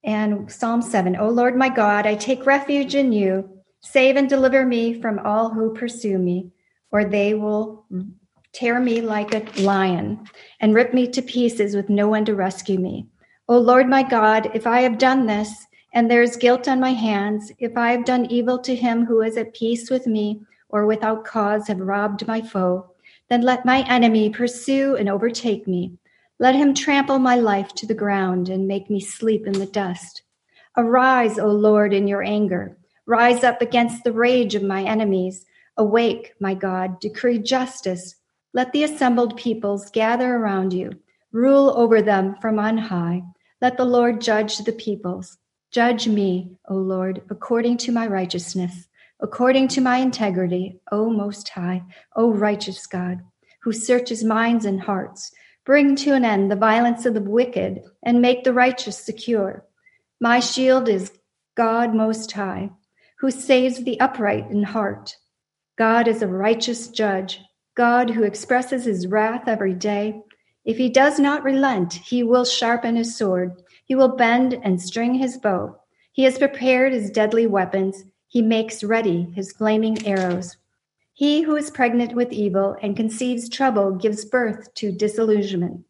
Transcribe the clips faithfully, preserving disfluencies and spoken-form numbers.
And Psalm seven, O Lord my God, I take refuge in you. Save and deliver me from all who pursue me, or they will tear me like a lion and rip me to pieces with no one to rescue me. O Lord my God, if I have done this, and there is guilt on my hands, if I have done evil to him who is at peace with me, or without cause have robbed my foe, then let my enemy pursue and overtake me. Let him trample my life to the ground and make me sleep in the dust. Arise, O Lord, in your anger. Rise up against the rage of my enemies. Awake, my God, decree justice. Let the assembled peoples gather around you. Rule over them from on high. Let the Lord judge the peoples. Judge me, O Lord, according to my righteousness, according to my integrity, O Most High, O righteous God, who searches minds and hearts. Bring to an end the violence of the wicked and make the righteous secure. My shield is God Most High, who saves the upright in heart. God is a righteous judge, God who expresses his wrath every day. If he does not relent, he will sharpen his sword. He will bend and string his bow. He has prepared his deadly weapons. He makes ready his flaming arrows. He who is pregnant with evil and conceives trouble gives birth to disillusionment.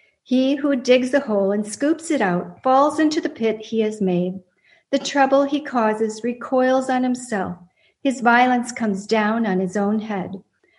He who digs a hole and scoops it out falls into the pit he has made. The trouble he causes recoils on himself. His violence comes down on his own head.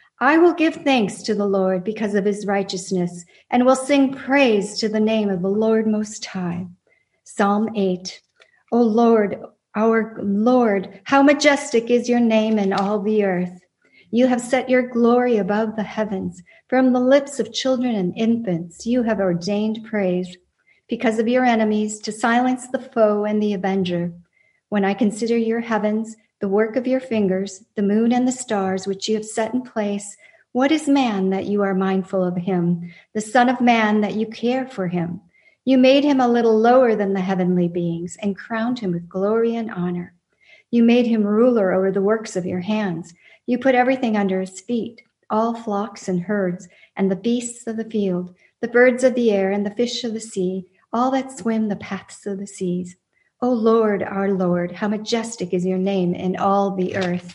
I will give thanks to the Lord because of his righteousness, and will sing praise to the name of the Lord Most High. Psalm eight. O Lord, our Lord, how majestic is your name in all the earth. You have set your glory above the heavens. From the lips of children and infants, you have ordained praise because of your enemies, to silence the foe and the avenger. When I consider your heavens, the work of your fingers, the moon and the stars which you have set in place, what is man that you are mindful of him, the son of man that you care for him? You made him a little lower than the heavenly beings and crowned him with glory and honor. You made him ruler over the works of your hands. You put everything under his feet, all flocks and herds, and the beasts of the field, the birds of the air and the fish of the sea, all that swim the paths of the seas. O Lord, our Lord, how majestic is your name in all the earth.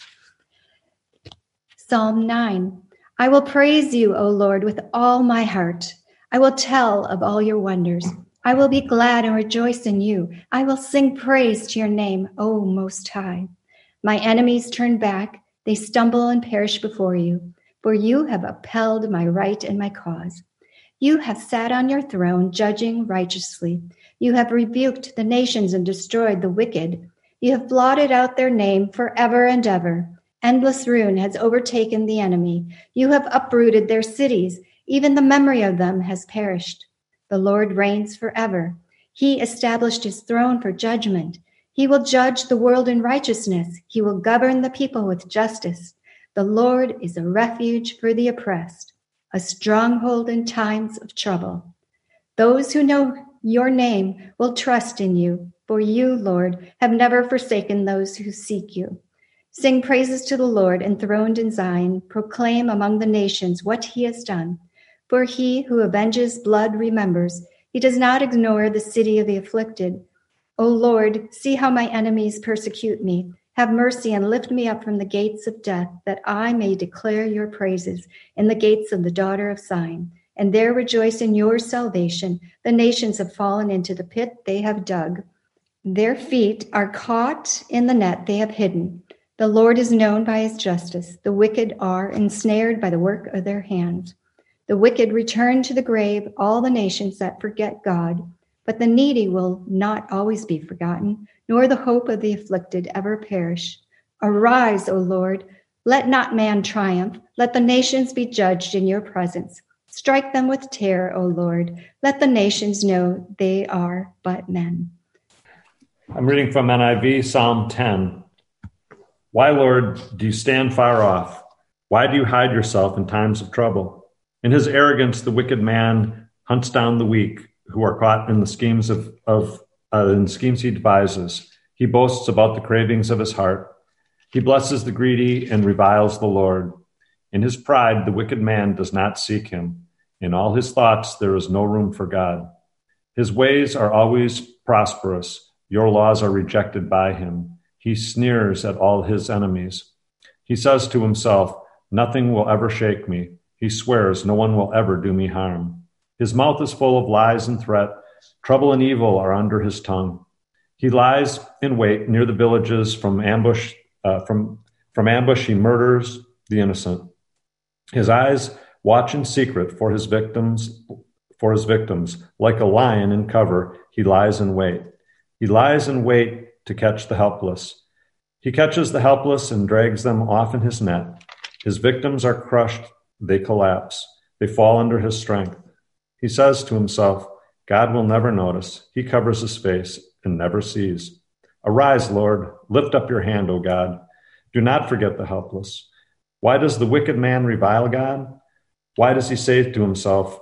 Psalm nine. I will praise you, O Lord, with all my heart. I will tell of all your wonders. I will be glad and rejoice in you. I will sing praise to your name, O Most High. My enemies turn back. They stumble and perish before you, for you have upheld my right and my cause. You have sat on your throne, judging righteously. You have rebuked the nations and destroyed the wicked. You have blotted out their name forever and ever. Endless ruin has overtaken the enemy. You have uprooted their cities. Even the memory of them has perished. The Lord reigns forever. He established his throne for judgment. He will judge the world in righteousness. He will govern the people with justice. The Lord is a refuge for the oppressed, a stronghold in times of trouble. Those who know your name will trust in you, for you, Lord, have never forsaken those who seek you. Sing praises to the Lord enthroned in Zion. Proclaim among the nations what he has done. For he who avenges blood remembers. He does not ignore the city of the afflicted. O Lord, see how my enemies persecute me. Have mercy and lift me up from the gates of death, that I may declare your praises in the gates of the daughter of Zion, and there rejoice in your salvation. The nations have fallen into the pit they have dug. Their feet are caught in the net they have hidden. The Lord is known by his justice. The wicked are ensnared by the work of their hands. The wicked return to the grave, all the nations that forget God. But the needy will not always be forgotten, nor the hope of the afflicted ever perish. Arise, O Lord, let not man triumph. Let the nations be judged in your presence. Strike them with terror, O Lord. Let the nations know they are but men. I'm reading from N I V, Psalm ten. Why, Lord, do you stand far off? Why do you hide yourself in times of trouble? In his arrogance, the wicked man hunts down the weak, who are caught in the schemes of, of uh, in schemes he devises. He boasts about the cravings of his heart. He blesses the greedy and reviles the Lord. In his pride, the wicked man does not seek him. In all his thoughts, there is no room for God. His ways are always prosperous. Your laws are rejected by him. He sneers at all his enemies. He says to himself, nothing will ever shake me. He swears no one will ever do me harm. His mouth is full of lies and threat. Trouble and evil are under his tongue. He lies in wait near the villages. From ambush, uh, from, from ambush he murders the innocent. His eyes watch in secret for his victims, for his victims. Like a lion in cover, he lies in wait. He lies in wait to catch the helpless. He catches the helpless and drags them off in his net. His victims are crushed. They collapse. They fall under his strength. He says to himself, God will never notice. He covers his face and never sees. Arise, Lord. Lift up your hand, O God. Do not forget the helpless. Why does the wicked man revile God? Why does he say to himself,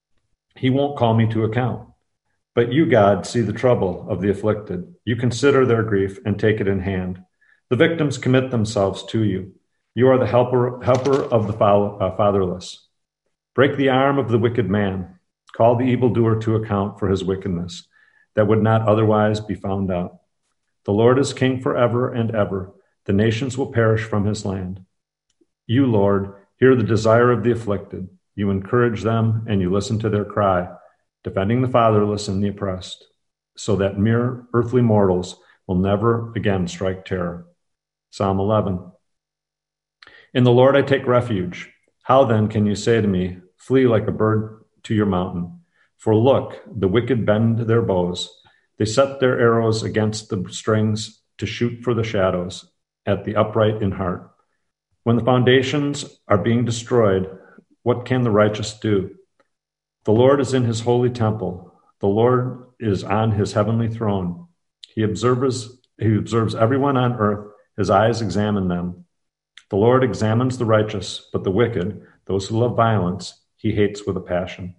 he won't call me to account? But you, God, see the trouble of the afflicted. You consider their grief and take it in hand. The victims commit themselves to you. You are the helper, helper of the fatherless. Break the arm of the wicked man. Call the evildoer to account for his wickedness, that would not otherwise be found out. The Lord is king forever and ever. The nations will perish from his land. You, Lord, hear the desire of the afflicted. You encourage them and you listen to their cry, defending the fatherless and the oppressed, so that mere earthly mortals will never again strike terror. Psalm eleven. In the Lord I take refuge. How then can you say to me, flee like a bird to your mountain? For look, the wicked bend their bows. They set their arrows against the strings to shoot for the shadows, at the upright in heart. When the foundations are being destroyed, what can the righteous do? The Lord is in his holy temple. The Lord is on his heavenly throne. He observes, he observes everyone on earth. His eyes examine them. The Lord examines the righteous, but the wicked, those who love violence, he hates with a passion.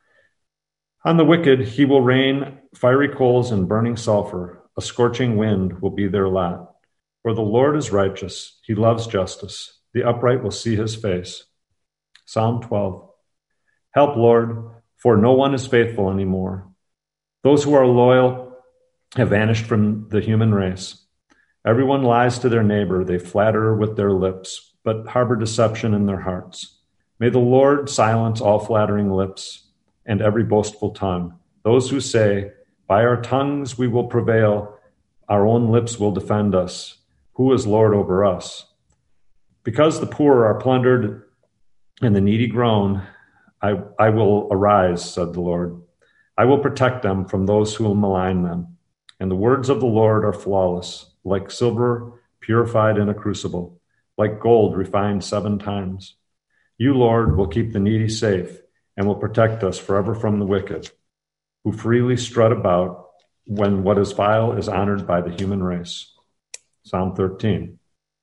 On the wicked he will rain fiery coals and burning sulfur. A scorching wind will be their lot. For the Lord is righteous. He loves justice. The upright will see his face. Psalm twelve. Help, Lord, for no one is faithful anymore. Those who are loyal have vanished from the human race. Everyone lies to their neighbor. They flatter with their lips, but harbor deception in their hearts. May the Lord silence all flattering lips and every boastful tongue. Those who say, by our tongues we will prevail, our own lips will defend us. Who is Lord over us? Because the poor are plundered and the needy groan, I, I will arise, said the Lord. I will protect them from those who will malign them. And the words of the Lord are flawless, like silver purified in a crucible, like gold refined seven times. You, Lord, will keep the needy safe and will protect us forever from the wicked, who freely strut about when what is vile is honored by the human race. Psalm thirteen.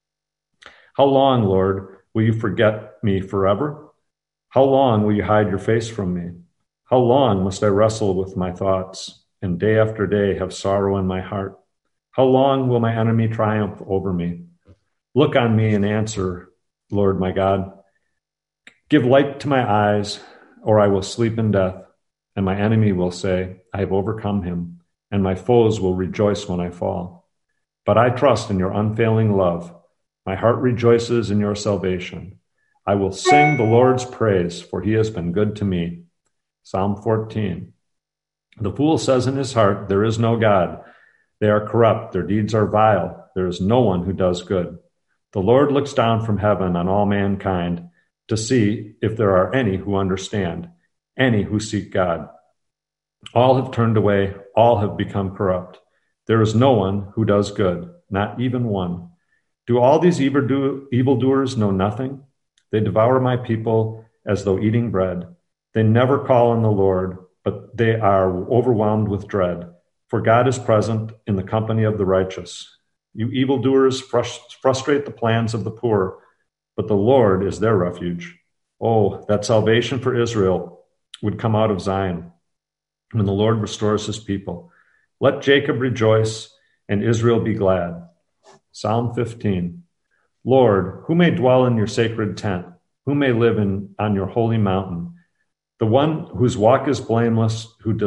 How long, Lord, will you forget me forever? How long will you hide your face from me? How long must I wrestle with my thoughts and day after day have sorrow in my heart? How long will my enemy triumph over me? Look on me and answer, Lord my God. Give light to my eyes, or I will sleep in death, and my enemy will say, I have overcome him, and my foes will rejoice when I fall. But I trust in your unfailing love. My heart rejoices in your salvation. I will sing the Lord's praise, for he has been good to me. Psalm fourteen. The fool says in his heart, there is no God. They are corrupt, their deeds are vile. There is no one who does good. The Lord looks down from heaven on all mankind to see if there are any who understand, any who seek God. All have turned away, all have become corrupt. There is no one who does good, not even one. Do all these evildoers know nothing? They devour my people as though eating bread. They never call on the Lord, but they are overwhelmed with dread. For God is present in the company of the righteous. You evildoers frustrate the plans of the poor, but the Lord is their refuge. Oh, that salvation for Israel would come out of Zion when the Lord restores his people. Let Jacob rejoice and Israel be glad. Psalm fifteen. Lord, who may dwell in your sacred tent? Who may live in on your holy mountain? The one whose walk is blameless, who does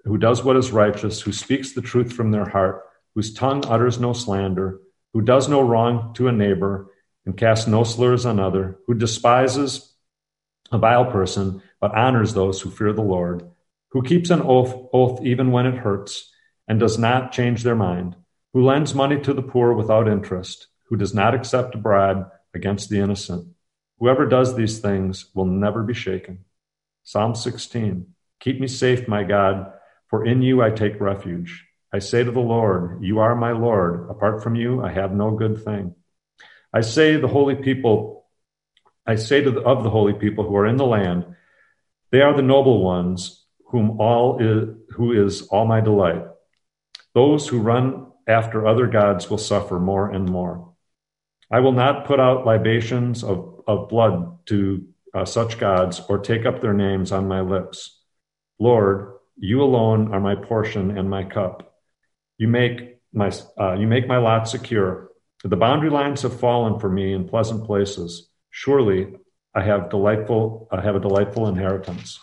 who does what is righteous, who speaks the truth from their heart, whose tongue utters no slander, who does no wrong to a neighbor and casts no slurs on other, who despises a vile person but honors those who fear the Lord, who keeps an oath, oath even when it hurts and does not change their mind, who lends money to the poor without interest, who does not accept a bribe against the innocent. Whoever does these things will never be shaken. Psalm sixteen, keep me safe, my God, for in you I take refuge. I say to the Lord, you are my Lord. Apart from you, I have no good thing. I say the holy people, I say to the, of the holy people who are in the land, they are the noble ones, whom all is, who is all my delight. Those who run after other gods will suffer more and more. I will not put out libations of, of blood to uh, such gods or take up their names on my lips. Lord, you alone are my portion and my cup. You make my, uh, you make my lot secure. The boundary lines have fallen for me in pleasant places. Surely I have delightful, I have a delightful inheritance.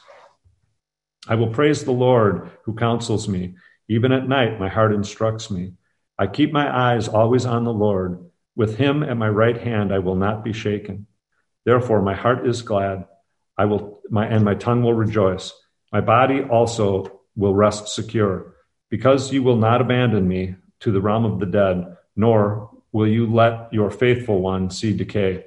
I will praise the Lord who counsels me. Even at night, my heart instructs me. I keep my eyes always on the Lord. With him at my right hand, I will not be shaken. Therefore, my heart is glad. I will, my, and my tongue will rejoice. My body also will rest secure, because you will not abandon me to the realm of the dead, nor will you let your faithful one see decay.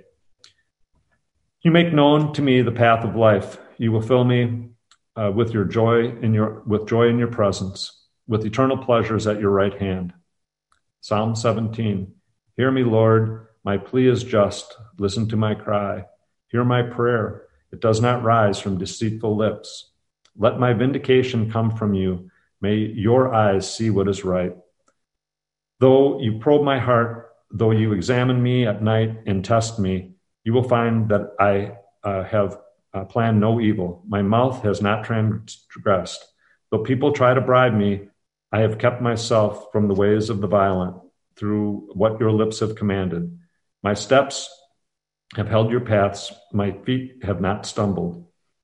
You make known to me the path of life. You will fill me uh, with your joy in your with joy in your presence, with eternal pleasures at your right hand. Psalm seventeen. Hear me, Lord. My plea is just. Listen to my cry. Hear my prayer. It does not rise from deceitful lips. Let my vindication come from you. May your eyes see what is right. Though you probe my heart, though you examine me at night and test me, you will find that I uh, have uh, planned no evil. My mouth has not transgressed. Though people try to bribe me, I have kept myself from the ways of the violent through what your lips have commanded. My steps have held your paths. My feet have not stumbled.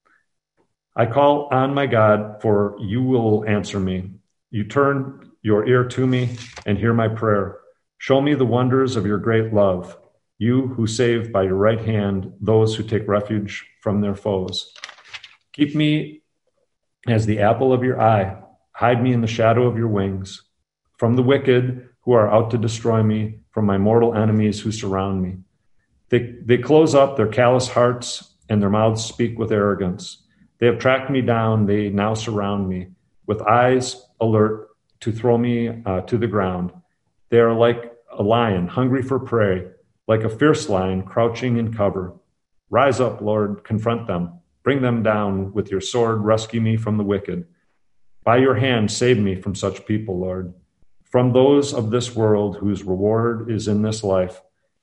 I call on my God, for you will answer me. You turn your ear to me and hear my prayer. Show me the wonders of your great love, you who save by your right hand those who take refuge from their foes. Keep me as the apple of your eye. Hide me in the shadow of your wings. From the wicked who are out to destroy me, from my mortal enemies who surround me. They, they close up their callous hearts, and their mouths speak with arrogance. They have tracked me down. They now surround me, with eyes alert to throw me uh, to the ground. They are like a lion hungry for prey, like a fierce lion crouching in cover. Rise up, Lord, confront them. Bring them down with your sword. Rescue me from the wicked. By your hand, save me from such people, Lord, from those of this world whose reward is in this life.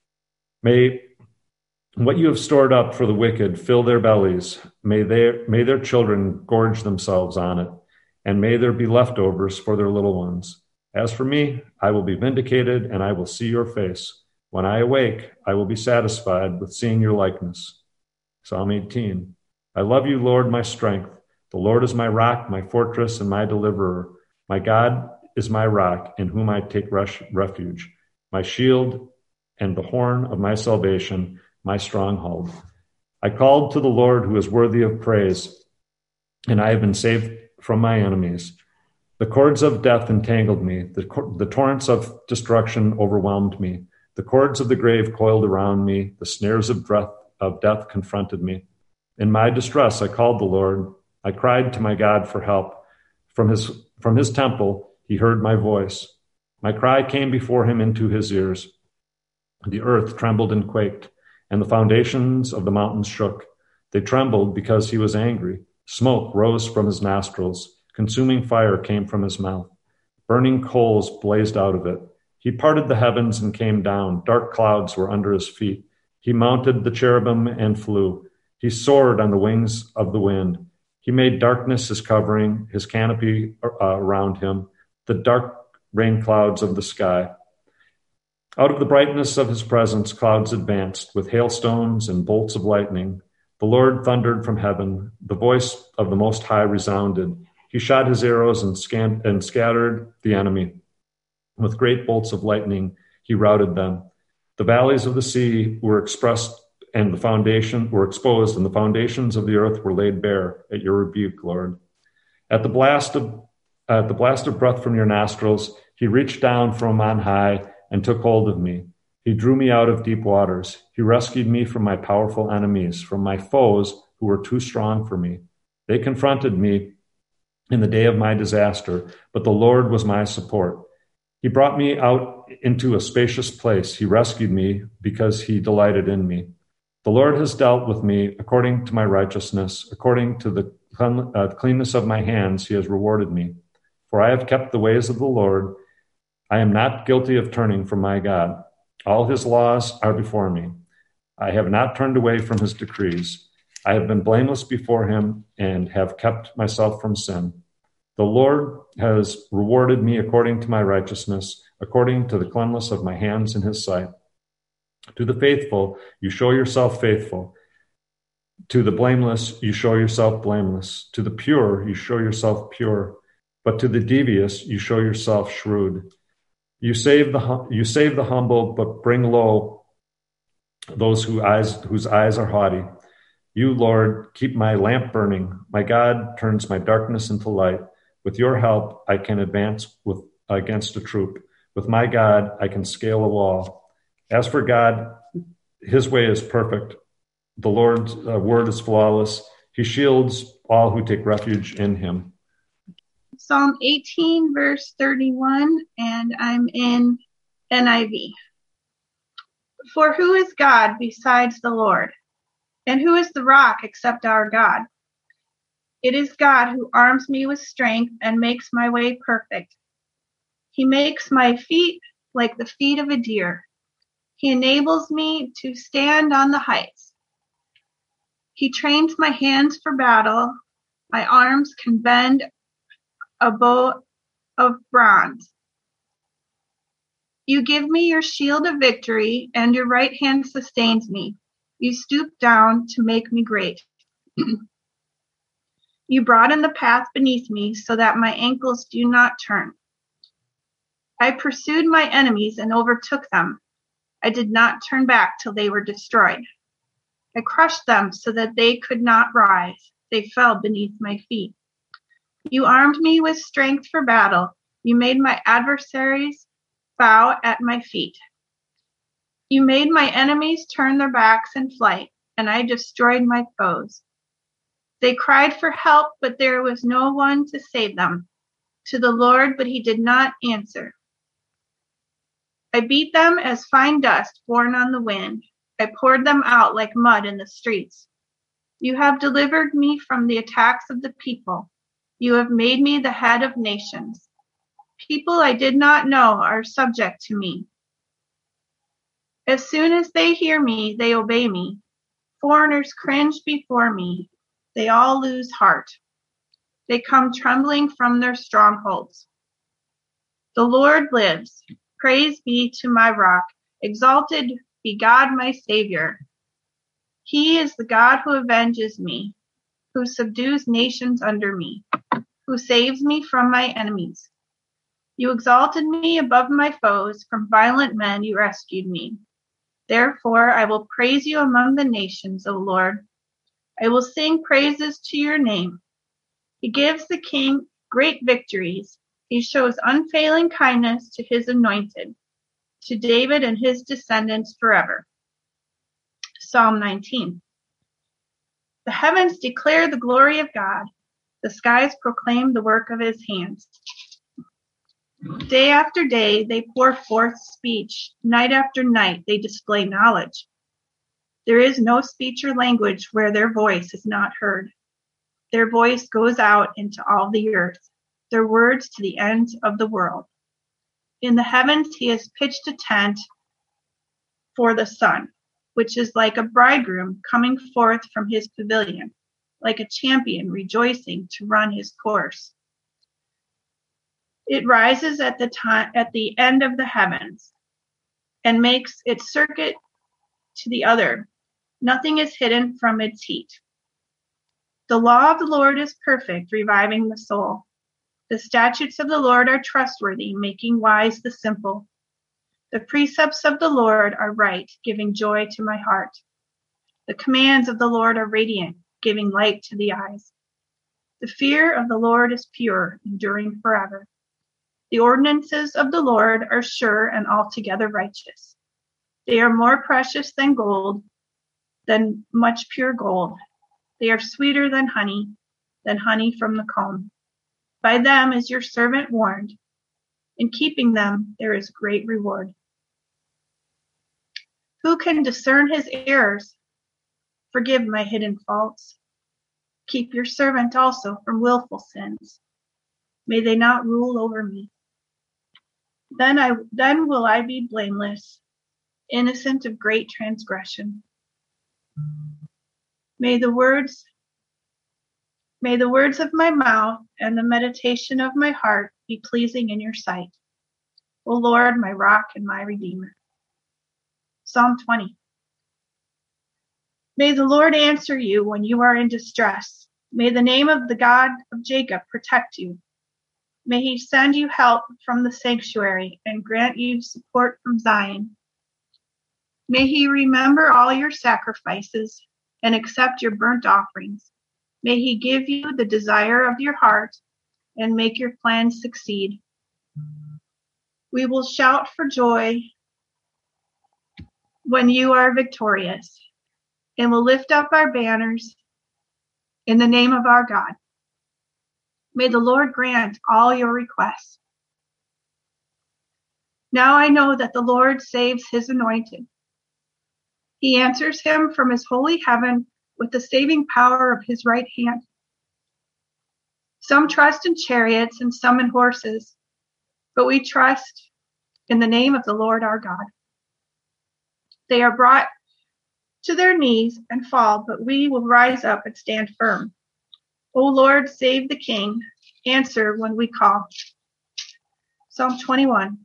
May what you have stored up for the wicked fill their bellies. May their, may their children gorge themselves on it, and may there be leftovers for their little ones. As for me, I will be vindicated, and I will see your face. When I awake, I will be satisfied with seeing your likeness. Psalm eighteen. I love you, Lord, my strength. The Lord is my rock, my fortress, and my deliverer. My God is my rock, in whom I take refuge, my shield and the horn of my salvation, my stronghold. I called to the Lord, who is worthy of praise, and I have been saved from my enemies. The cords of death entangled me. The, the torrents of destruction overwhelmed me. The cords of the grave coiled around me. The snares of death, of death confronted me. In my distress, I called the Lord. I cried to my God for help. From his, from his temple, he heard my voice. My cry came before him into his ears. The earth trembled and quaked, and the foundations of the mountains shook. They trembled because he was angry. Smoke rose from his nostrils. Consuming fire came from his mouth. Burning coals blazed out of it. He parted the heavens and came down. Dark clouds were under his feet. He mounted the cherubim and flew. He soared on the wings of the wind. He made darkness his covering, his canopy uh, around him, the dark rain clouds of the sky. Out of the brightness of his presence, clouds advanced with hailstones and bolts of lightning. The Lord thundered from heaven. The voice of the Most High resounded. He shot his arrows and, scan- and scattered the enemy. With great bolts of lightning, he routed them. The valleys of the sea were expressed and the foundation were exposed, and the foundations of the earth were laid bare at your rebuke, Lord. At the blast of at the blast of breath from your nostrils, he reached down from on high and took hold of me. He drew me out of deep waters. He rescued me from my powerful enemies, from my foes who were too strong for me. They confronted me in the day of my disaster, but the Lord was my support. He brought me out into a spacious place. He rescued me because he delighted in me. The Lord has dealt with me according to my righteousness, according to the cleanness of my hands, he has rewarded me. For I have kept the ways of the Lord. I am not guilty of turning from my God. All his laws are before me. I have not turned away from his decrees. I have been blameless before him and have kept myself from sin. The Lord has rewarded me according to my righteousness, according to the cleanness of my hands in his sight. To the faithful, you show yourself faithful. To the blameless, you show yourself blameless. To the pure, you show yourself pure. But to the devious, you show yourself shrewd. You save the hum- you save the humble, but bring low those who eyes, whose eyes are haughty. You, Lord, keep my lamp burning. My God turns my darkness into light. With your help, I can advance with, against a troop. With my God, I can scale a wall. As for God, his way is perfect. The Lord's uh, word is flawless. He shields all who take refuge in him. Psalm eighteen, verse thirty-one, and I'm in N I V. For who is God besides the Lord? And who is the rock except our God? It is God who arms me with strength and makes my way perfect. He makes my feet like the feet of a deer. He enables me to stand on the heights. He trains my hands for battle. My arms can bend a bow of bronze. You give me your shield of victory, and your right hand sustains me. You stoop down to make me great. You broaden the path beneath me so that my ankles do not turn. I pursued my enemies and overtook them. I did not turn back till they were destroyed. I crushed them so that they could not rise. They fell beneath my feet. You armed me with strength for battle. You made my adversaries bow at my feet. You made my enemies turn their backs in flight, and I destroyed my foes. They cried for help, but there was no one to save them. To the Lord, but he did not answer. I beat them as fine dust borne on the wind. I poured them out like mud in the streets. You have delivered me from the attacks of the people. You have made me the head of nations. People I did not know are subject to me. As soon as they hear me, they obey me. Foreigners cringe before me. They all lose heart. They come trembling from their strongholds. The Lord lives. Praise be to my rock. Exalted be God my Savior. He is the God who avenges me, who subdues nations under me, who saves me from my enemies. You exalted me above my foes. From violent men you rescued me. Therefore I will praise you among the nations, O Lord. I will sing praises to your name. He gives the king great victories. He shows unfailing kindness to his anointed, to David and his descendants forever. Psalm nineteen. The heavens declare the glory of God. The skies proclaim the work of his hands. Day after day they pour forth speech. Night after night they display knowledge. There is no speech or language where their voice is not heard. Their voice goes out into all the earth, their words to the ends of the world. In the heavens he has pitched a tent for the sun, which is like a bridegroom coming forth from his pavilion, like a champion rejoicing to run his course. It rises at the time at the end of the heavens and makes its circuit to the other. Nothing is hidden from its heat. The law of the Lord is perfect, reviving the soul. The statutes of the Lord are trustworthy, making wise the simple. The precepts of the Lord are right, giving joy to my heart. The commands of the Lord are radiant, giving light to the eyes. The fear of the Lord is pure, enduring forever. The ordinances of the Lord are sure and altogether righteous. They are more precious than gold, than much pure gold. They are sweeter than honey, than honey from the comb. By them is your servant warned. In keeping them, there is great reward. Who can discern his errors? Forgive my hidden faults. Keep your servant also from willful sins. May they not rule over me. Then I then will I be blameless, innocent of great transgression. May the words May the words of my mouth and the meditation of my heart be pleasing in your sight, O Lord, my rock and my redeemer. Psalm twenty. May the Lord answer you when you are in distress. May the name of the God of Jacob protect you. May he send you help from the sanctuary and grant you support from Zion. May he remember all your sacrifices and accept your burnt offerings. May he give you the desire of your heart and make your plans succeed. We will shout for joy when you are victorious, and will lift up our banners in the name of our God. May the Lord grant all your requests. Now I know that the Lord saves his anointed. He answers him from his holy heaven with the saving power of his right hand. Some trust in chariots and some in horses, but we trust in the name of the Lord our God. They are brought to their knees and fall, but we will rise up and stand firm. O Lord, save the king. Answer when we call. Psalm twenty-one.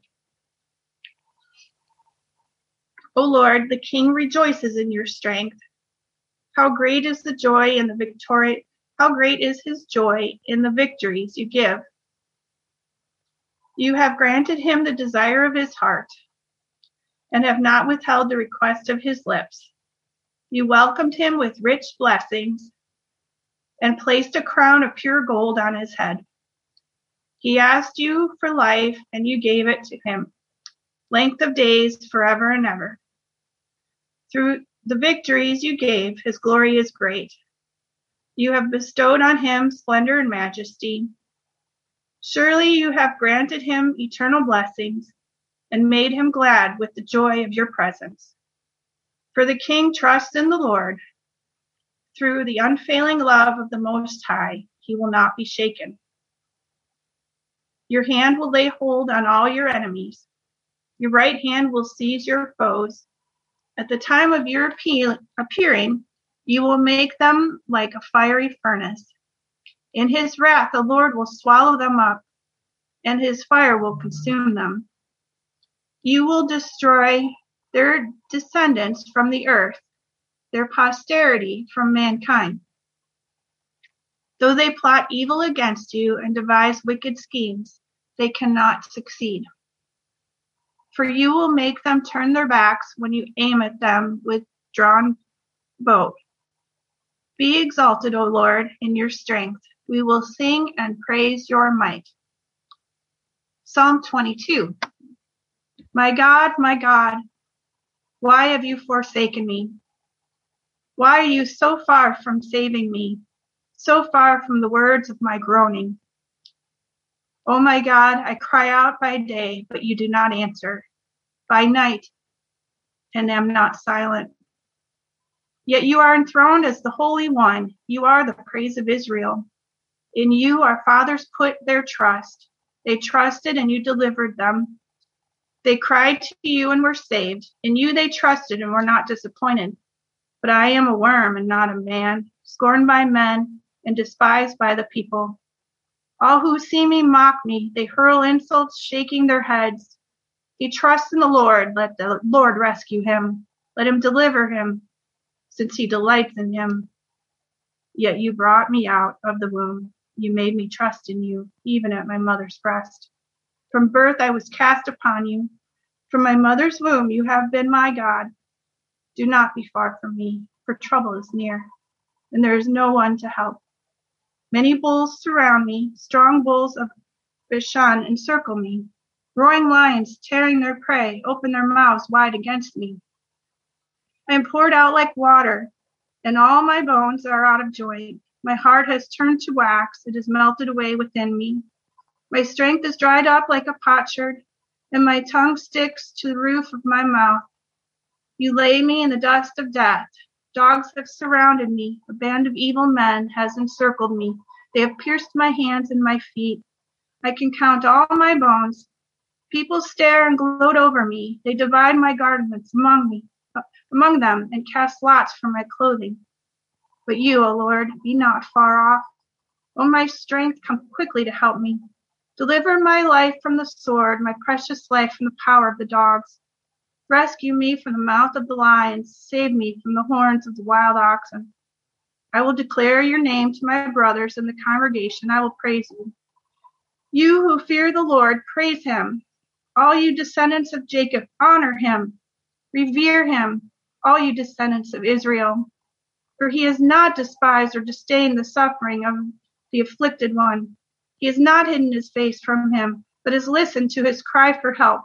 O Lord, the king rejoices in your strength. How great is the joy in the victory, how great is his joy in the victories you give. You have granted him the desire of his heart and have not withheld the request of his lips. You welcomed him with rich blessings and placed a crown of pure gold on his head. He asked you for life, and you gave it to him, length of days forever and ever. Through the victories you gave, his glory is great. You have bestowed on him splendor and majesty. Surely you have granted him eternal blessings and made him glad with the joy of your presence. For the king trusts in the Lord. Through the unfailing love of the Most High, he will not be shaken. Your hand will lay hold on all your enemies. Your right hand will seize your foes. At the time of your appearing, you will make them like a fiery furnace. In his wrath, the Lord will swallow them up, and his fire will consume them. You will destroy their descendants from the earth, their posterity from mankind. Though they plot evil against you and devise wicked schemes, they cannot succeed. For you will make them turn their backs when you aim at them with drawn bow. Be exalted, O Lord, in your strength. We will sing and praise your might. Psalm twenty-two. My God, my God, why have you forsaken me? Why are you so far from saving me, so far from the words of my groaning? O my God, I cry out by day, but you do not answer, by night, and am not silent. Yet you are enthroned as the Holy One. You are the praise of Israel. In you our fathers put their trust. They trusted and you delivered them. They cried to you and were saved. In you they trusted and were not disappointed. But I am a worm and not a man, scorned by men and despised by the people. All who see me mock me. They hurl insults, shaking their heads. He trusts in the Lord. Let the Lord rescue him. Let him deliver him, since he delights in him. Yet you brought me out of the womb. You made me trust in you, even at my mother's breast. From birth I was cast upon you. From my mother's womb you have been my God. Do not be far from me, for trouble is near, and there is no one to help. Many bulls surround me, strong bulls of Bashan encircle me. Roaring lions, tearing their prey, open their mouths wide against me. I am poured out like water, and all my bones are out of joint. My heart has turned to wax, it is melted away within me. My strength is dried up like a potsherd, and my tongue sticks to the roof of my mouth. You lay me in the dust of death. Dogs have surrounded me. A band of evil men has encircled me. They have pierced my hands and my feet. I can count all my bones. People stare and gloat over me. They divide my garments among me, among them, and cast lots for my clothing. But you, O Lord, be not far off. O my strength, come quickly to help me. Deliver my life from the sword, my precious life from the power of the dogs. Rescue me from the mouth of the lions. Save me from the horns of the wild oxen. I will declare your name to my brothers in the congregation. I will praise you. You who fear the Lord, praise him. All you descendants of Jacob, honor him. Revere him, all you descendants of Israel. For he has not despised or disdained the suffering of the afflicted one. He has not hidden his face from him, but has listened to his cry for help.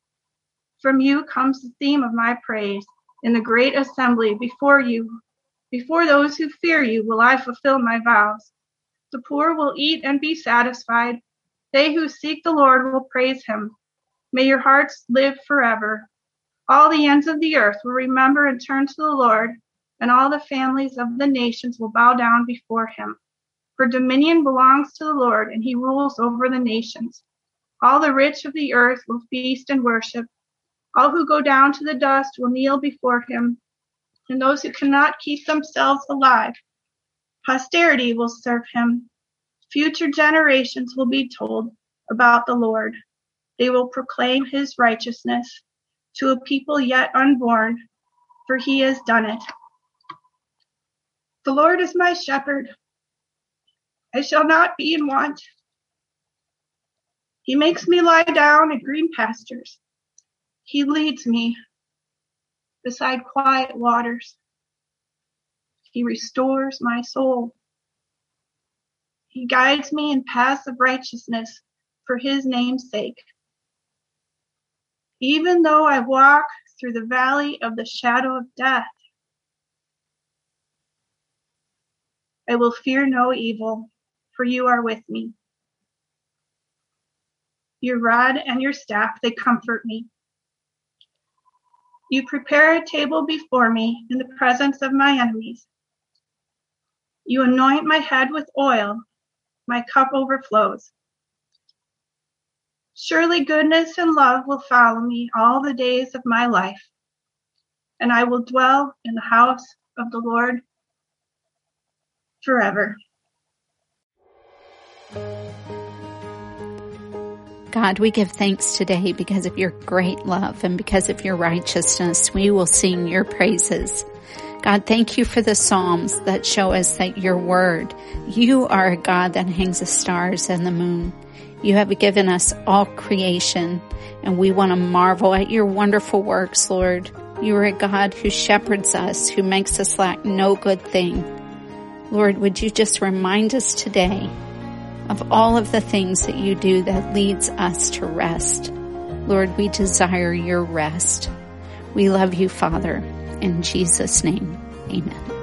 From you comes the theme of my praise. In the great assembly before you, before those who fear you, will I fulfill my vows. The poor will eat and be satisfied. They who seek the Lord will praise him. May your hearts live forever. All the ends of the earth will remember and turn to the Lord, and all the families of the nations will bow down before him. For dominion belongs to the Lord, and he rules over the nations. All the rich of the earth will feast and worship. All who go down to the dust will kneel before him, and those who cannot keep themselves alive. Posterity will serve him. Future generations will be told about the Lord. They will proclaim his righteousness to a people yet unborn, for he has done it. The Lord is my shepherd. I shall not be in want. He makes me lie down in green pastures. He leads me beside quiet waters. He restores my soul. He guides me in paths of righteousness for his name's sake. Even though I walk through the valley of the shadow of death, I will fear no evil, for you are with me. Your rod and your staff, they comfort me. You prepare a table before me in the presence of my enemies. You anoint my head with oil. My cup overflows. Surely goodness and love will follow me all the days of my life, and I will dwell in the house of the Lord forever. God, we give thanks today because of your great love and because of your righteousness. We will sing your praises. God, thank you for the Psalms that show us that your word, you are a God that hangs the stars and the moon. You have given us all creation, and we want to marvel at your wonderful works, Lord. You are a God who shepherds us, who makes us lack no good thing. Lord, would you just remind us today of all of the things that you do that leads us to rest. Lord, we desire your rest. We love you, Father. In Jesus' name, amen.